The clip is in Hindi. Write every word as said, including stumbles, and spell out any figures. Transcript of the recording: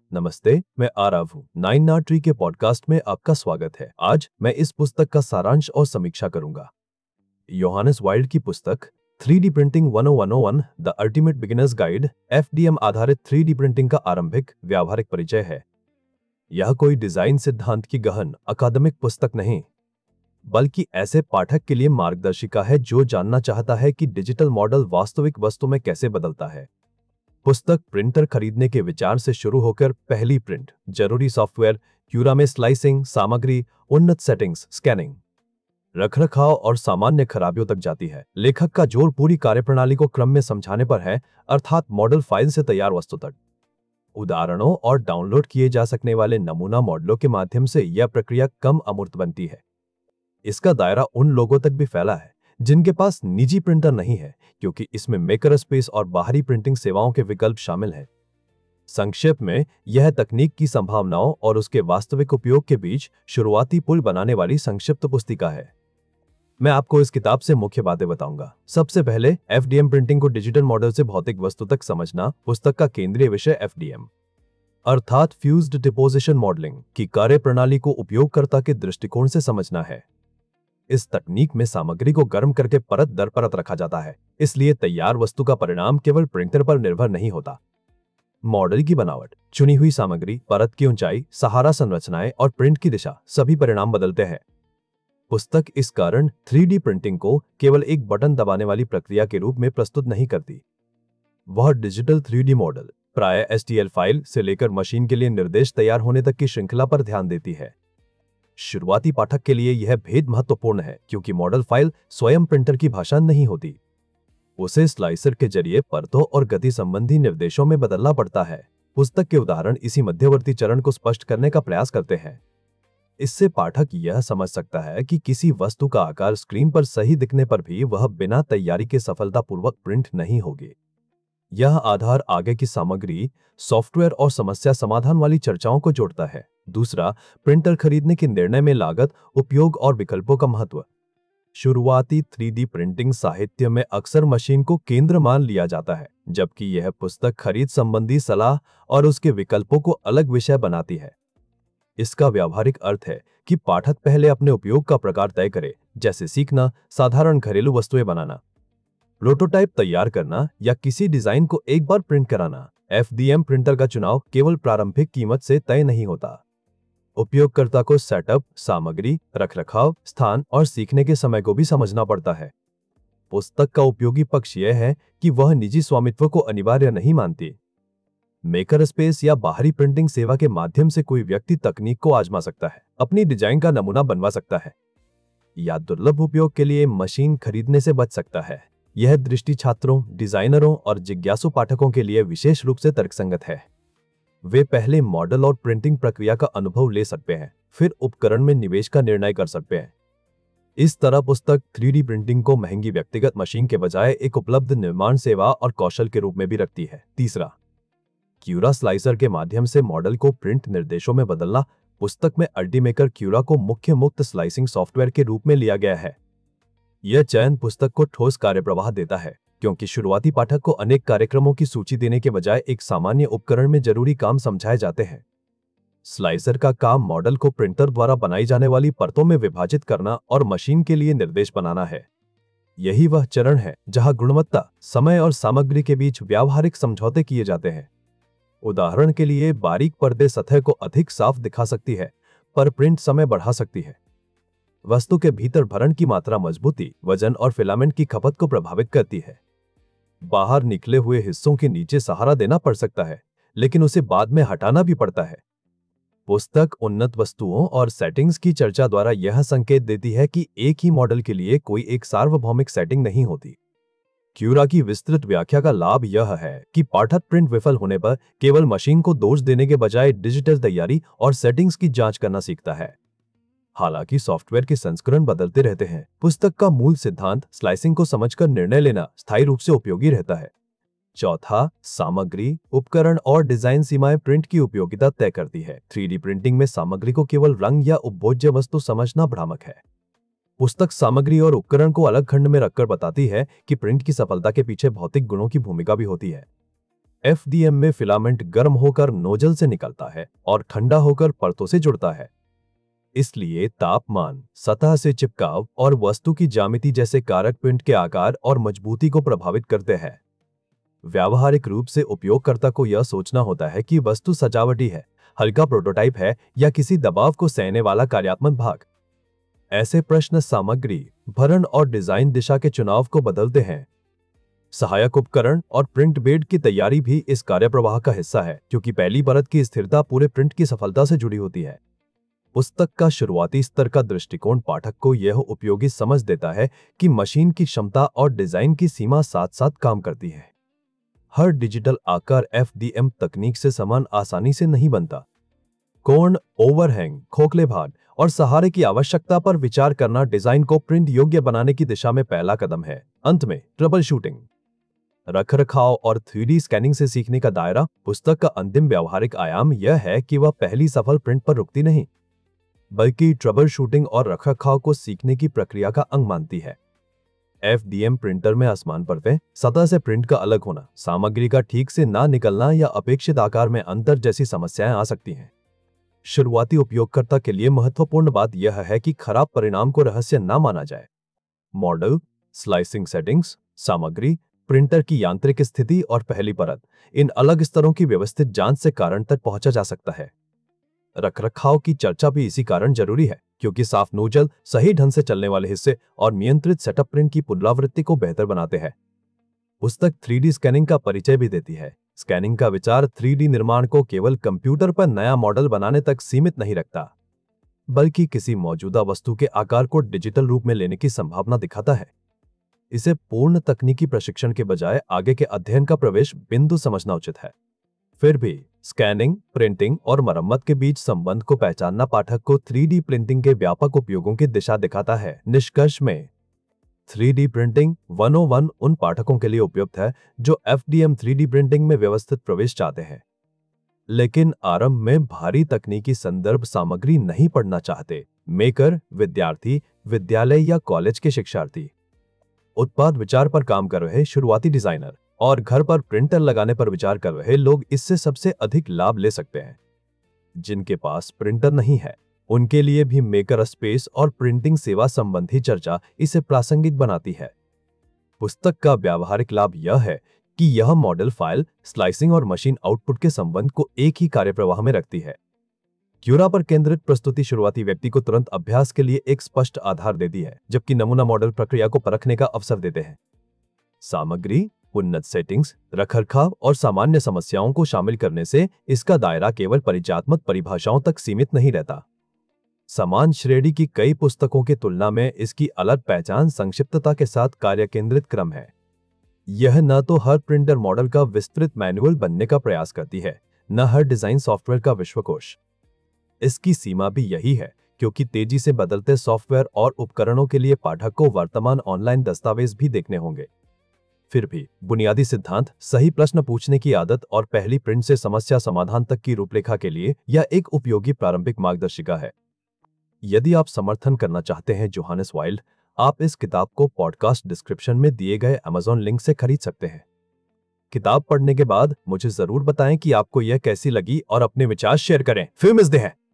नमस्ते, मैं आरव हूँ। नाइन आर ट्री के पॉडकास्ट में आपका स्वागत है। आज मैं इस पुस्तक का सारांश और समीक्षा करूंगा। योहानस वाइल्ड की पुस्तक three D printing one O one O one the ultimate beginners guide F D M आधारित थ्री डी प्रिंटिंग का आरंभिक व्यावहारिक परिचय है। यह कोई डिजाइन सिद्धांत की गहन अकादमिक पुस्तक नहीं, बल्कि ऐसे पाठक के लिए मार्गदर्शिका है जो जानना चाहता है कि डिजिटल मॉडल वास्तविक वस्तु में कैसे बदलता है। पुस्तक प्रिंटर खरीदने के विचार से शुरू होकर पहली प्रिंट, जरूरी सॉफ्टवेयर, क्यूरा में स्लाइसिंग, सामग्री, उन्नत सेटिंग्स, स्कैनिंग, रखरखाव और सामान्य खराबियों तक जाती है। लेखक का जोर पूरी कार्यप्रणाली को क्रम में समझाने पर है, अर्थात मॉडल फाइल से तैयार वस्तु तक। उदाहरणों और डाउनलोड किए जा सकने वाले नमूना मॉडलों के माध्यम से यह प्रक्रिया कम अमूर्त बनती है। इसका दायरा उन लोगों तक भी फैला है जिनके पास निजी प्रिंटर नहीं है, क्योंकि इसमें मेकर स्पेस और बाहरी प्रिंटिंग सेवाओं के विकल्प शामिल हैं। संक्षेप में, यह तकनीक की संभावनाओं और उसके वास्तविक उपयोग के बीच शुरुआती पुल बनाने वाली संक्षिप्त पुस्तिका है। मैं आपको इस किताब से मुख्य बातें बताऊंगा। सबसे पहले, एफ डी एम प्रिंटिंग को डिजिटल मॉडल से भौतिक वस्तु तक समझना। पुस्तक का केंद्रीय विषय एफ डी एम अर्थात फ्यूज्ड डिपोजिशन मॉडलिंग की कार्यप्रणाली को उपयोगकर्ता के दृष्टिकोण से समझना है। इस तकनीक में सामग्री को गर्म करके परत दर परत रखा जाता है, इसलिए तैयार वस्तु का परिणाम केवल प्रिंटर पर निर्भर नहीं होता। मॉडल की बनावट, चुनी हुई सामग्री, परत की ऊंचाई, सहारा संरचनाएं और प्रिंट की दिशा, सभी परिणाम बदलते हैं। पुस्तक इस कारण थ्री डी प्रिंटिंग को केवल एक बटन दबाने वाली प्रक्रिया के रूप में प्रस्तुत नहीं करती। वह डिजिटल थ्री डी मॉडल, प्राय एस टी एल फाइल से लेकर मशीन के लिए निर्देश तैयार होने तक की श्रृंखला पर ध्यान देती है। शुरुआती पाठक के लिए यह भेद महत्वपूर्ण है, क्योंकि मॉडल फाइल स्वयं प्रिंटर की भाषा नहीं होती। उसे स्लाइसर के जरिए परतों और गति संबंधी निर्देशों में बदलना पड़ता है। पुस्तक के उदाहरण इसी मध्यवर्ती चरण को स्पष्ट करने का प्रयास करते हैं। इससे पाठक यह समझ सकता है कि किसी वस्तु का आकार स्क्रीन पर सही दिखने पर भी वह बिना तैयारी के सफलतापूर्वक प्रिंट नहीं होगी। यह आधार आगे की सामग्री, सॉफ्टवेयर और समस्या समाधान वाली चर्चाओं को जोड़ता है। दूसरा, प्रिंटर खरीदने के निर्णय में लागत, उपयोग और विकल्पों का महत्व। शुरुआती थ्री डी प्रिंटिंग साहित्य में अक्सर मशीन को केंद्र मान लिया जाता है, जबकि यह पुस्तक खरीद संबंधी सलाह और उसके विकल्पों को अलग विषय बनाती है। इसका व्यावहारिक अर्थ है कि पाठक पहले अपने उपयोग का प्रकार तय करे, जैसे सीखना, साधारण घरेलू वस्तुएं बनाना, प्रोटोटाइप तैयार करना या किसी डिजाइन को एक बार प्रिंट कराना। एफ डी एम प्रिंटर का चुनाव केवल प्रारंभिक कीमत से तय नहीं होता। उपयोगकर्ता को सेटअप, सामग्री, रखरखाव, स्थान और सीखने के समय को भी समझना पड़ता है। पुस्तक का उपयोगी पक्ष यह है कि वह निजी स्वामित्व को अनिवार्य नहीं मानती। मेकर स्पेस या बाहरी प्रिंटिंग सेवा के माध्यम से कोई व्यक्ति तकनीक को आजमा सकता है, अपनी डिजाइन का नमूना बनवा सकता है, या दुर्लभ उपयोग के लिए मशीन खरीदने से बच सकता है। यह दृष्टि छात्रों, डिजाइनरों और जिज्ञासु पाठकों के लिए विशेष रूप से तर्कसंगत है। वे पहले मॉडल और प्रिंटिंग प्रक्रिया का अनुभव ले सकते हैं, फिर उपकरण में निवेश का निर्णय कर सकते हैं। इस तरह पुस्तक थ्री डी प्रिंटिंग को महंगी व्यक्तिगत मशीन के बजाय एक उपलब्ध निर्माण सेवा और कौशल के रूप में भी रखती है। तीसरा, क्यूरा स्लाइसर के माध्यम से मॉडल को प्रिंट निर्देशों में बदलना। पुस्तक में अल्टीमेकर क्यूरा को मुख्य मुक्त स्लाइसिंग सॉफ्टवेयर के रूप में लिया गया है। यह चयन पुस्तक को ठोस कार्यप्रवाह देता है, क्योंकि शुरुआती पाठक को अनेक कार्यक्रमों की सूची देने के बजाय एक सामान्य उपकरण में जरूरी काम समझाए जाते हैं। स्लाइसर का काम मॉडल को प्रिंटर द्वारा बनाई जाने वाली परतों में विभाजित करना और मशीन के लिए निर्देश बनाना है। यही वह चरण है जहां गुणवत्ता, समय और सामग्री के बीच व्यावहारिक समझौते किए जाते हैं। उदाहरण के लिए, बारीक पर्दे सतह को अधिक साफ दिखा सकती है, पर प्रिंट समय बढ़ा सकती है। वस्तु के भीतर भरण की मात्रा मजबूती, वजन और फिलामेंट की खपत को प्रभावित करती है। बाहर निकले हुए हिस्सों के नीचे सहारा देना पड़ सकता है, लेकिन उसे बाद में हटाना भी पड़ता है। पुस्तक उन्नत वस्तुओं और सेटिंग्स की चर्चा द्वारा यह संकेत देती है कि एक ही मॉडल के लिए कोई एक सार्वभौमिक सेटिंग नहीं होती। क्यूरा की विस्तृत व्याख्या का लाभ यह है कि पाठक प्रिंट विफल होने पर केवल मशीन को दोष देने के बजाय डिजिटल तैयारी और सेटिंग्स की जांच करना सीखता है। हालांकि सॉफ्टवेयर के संस्करण बदलते रहते हैं, पुस्तक का मूल सिद्धांत स्लाइसिंग को समझकर निर्णय लेना स्थायी रूप से उपयोगी रहता है। चौथा, सामग्री, उपकरण और डिजाइन सीमाएं प्रिंट की उपयोगिता तय करती है। थ्री डी प्रिंटिंग में सामग्री को केवल रंग या उपभोज्य वस्तु समझना भ्रामक है। पुस्तक सामग्री और उपकरण को अलग खंड में रखकर बताती है कि प्रिंट की सफलता के पीछे भौतिक गुणों की भूमिका भी होती है। एफ डी एम में फिलामेंट गर्म होकर नोजल से निकलता है और ठंडा होकर परतों से जुड़ता है। इसलिए तापमान, सतह से चिपकाव और वस्तु की ज्यामिति जैसे कारक प्रिंट के आकार और मजबूती को प्रभावित करते हैं। व्यावहारिक रूप से उपयोगकर्ता को यह सोचना होता है कि वस्तु सजावटी है, हल्का प्रोटोटाइप है या किसी दबाव को सहने वाला कार्यात्मक भाग। ऐसे प्रश्न सामग्री, भरण और डिजाइन दिशा के चुनाव को बदलते हैं। सहायक उपकरण और प्रिंट बेड की तैयारी भी इस कार्यप्रवाह का हिस्सा है, क्योंकि पहली परत की स्थिरता पूरे प्रिंट की सफलता से जुड़ी होती है। पुस्तक का शुरुआती स्तर का दृष्टिकोण पाठक को यह उपयोगी समझ देता है कि मशीन की क्षमता और डिजाइन की सीमा साथ साथ काम करती है। हर डिजिटल आकार एफ डी एम तकनीक से समान आसानी से नहीं बनता। कोण, ओवरहैंग, खोखले भाग और सहारे की आवश्यकता पर विचार करना डिजाइन को प्रिंट योग्य बनाने की दिशा में पहला कदम है। अंत में ट्रबल शूटिंग, रखरखाव और थ्री डी स्कैनिंग से सीखने का दायरा। पुस्तक का अंतिम व्यावहारिक आयाम यह है कि वह पहली सफल प्रिंट पर रुकती नहीं, बल्कि ट्रबल शूटिंग और रखरखाव को सीखने की प्रक्रिया का अंग मानती है। एफ डी एम प्रिंटर में आसमान परतें, सतह से प्रिंट का अलग होना, सामग्री का ठीक से ना निकलना या अपेक्षित आकार में अंतर जैसी समस्याएं आ सकती हैं। शुरुआती उपयोगकर्ता के लिए महत्वपूर्ण बात यह है कि खराब परिणाम को रहस्य ना माना जाए। मॉडल, स्लाइसिंग सेटिंग्स, सामग्री, प्रिंटर की यांत्रिक स्थिति और पहली परत, इन अलग स्तरों की व्यवस्थित जांच से कारण तक पहुंचा जा सकता है। रखरखाव की चर्चा भी इसी कारण जरूरी है, क्योंकि साफ नोजल, सही ढंग से चलने वाले हिस्से और नियंत्रित सेटअप प्रिंट की पुनरावृत्ति को बेहतर बनाते हैं। पुस्तक थ्री डी स्कैनिंग का परिचय भी देती है। स्कैनिंग का विचार थ्री डी निर्माण को केवल कंप्यूटर पर नया मॉडल बनाने तक सीमित नहीं रखता, बल्कि किसी मौजूदा वस्तु के आकार को डिजिटल रूप में लेने की संभावना दिखाता है। इसे पूर्ण तकनीकी प्रशिक्षण के बजाय आगे के अध्ययन का प्रवेश बिंदु समझना उचित है। फिर भी स्कैनिंग, प्रिंटिंग और मरम्मत के बीच संबंध को पहचानना पाठक को थ्री डी प्रिंटिंग के व्यापक उपयोगों की दिशा दिखाता है। निष्कर्ष में थ्री डी प्रिंटिंग एक सौ एक उन पाठकों के लिए उपयुक्त है जो F D M three D printing में व्यवस्थित प्रवेश चाहते हैं, लेकिन आरंभ में भारी तकनीकी संदर्भ सामग्री नहीं पढ़ना चाहते। मेकर, विद्यार्थी, विद्यालय या कॉलेज के शिक्षार्थी, उत्पाद विचार पर काम कर रहे शुरुआती डिजाइनर और घर पर प्रिंटर लगाने पर विचार कर रहे लोग इससे सबसे अधिक लाभ ले सकते हैं। जिनके पास प्रिंटर नहीं है, उनके लिए भी मेकर स्पेस और प्रिंटिंग सेवा संबंधी चर्चा इसे प्रासंगिक बनाती है। पुस्तक का व्यावहारिक लाभ यह है कि यह मॉडल फाइल, स्लाइसिंग और मशीन आउटपुट के संबंध को एक ही कार्यप्रवाह में रखती है। क्यूरा पर केंद्रित प्रस्तुति शुरुआती व्यक्ति को तुरंत अभ्यास के लिए एक स्पष्ट आधार देती है, जबकि नमूना मॉडल प्रक्रिया को परखने का अवसर देते हैं। सामग्री, उन्नत सेटिंग्स, रखरखाव और सामान्य समस्याओं को शामिल करने से इसका दायरा केवल परिचयात्मक परिभाषाओं तक सीमित नहीं रहता। समान श्रेणी की कई पुस्तकों की तुलना में इसकी अलग पहचान संक्षिप्तता के साथ कार्य केंद्रित क्रम है। यह न तो हर प्रिंटर मॉडल का विस्तृत मैनुअल बनने का प्रयास करती है, न हर डिजाइन सॉफ्टवेयर का विश्वकोश। इसकी सीमा भी यही है, क्योंकि तेजी से बदलते सॉफ्टवेयर और उपकरणों के लिए पाठक को वर्तमान ऑनलाइन दस्तावेज भी देखने होंगे। फिर भी बुनियादी सिद्धांत, सही प्रश्न पूछने की आदत और पहली प्रिंट से समस्या समाधान तक की रूपरेखा के लिए यह एक उपयोगी प्रारंभिक मार्गदर्शिका है। यदि आप समर्थन करना चाहते हैं जोहानेस वाइल्ड, आप इस किताब को पॉडकास्ट डिस्क्रिप्शन में दिए गए अमेज़न लिंक से खरीद सकते हैं। किताब पढ़ने के बाद मुझे जरूर बताएं कि आपको यह कैसी लगी और अपने विचार शेयर करें। फिर मिलते हैं।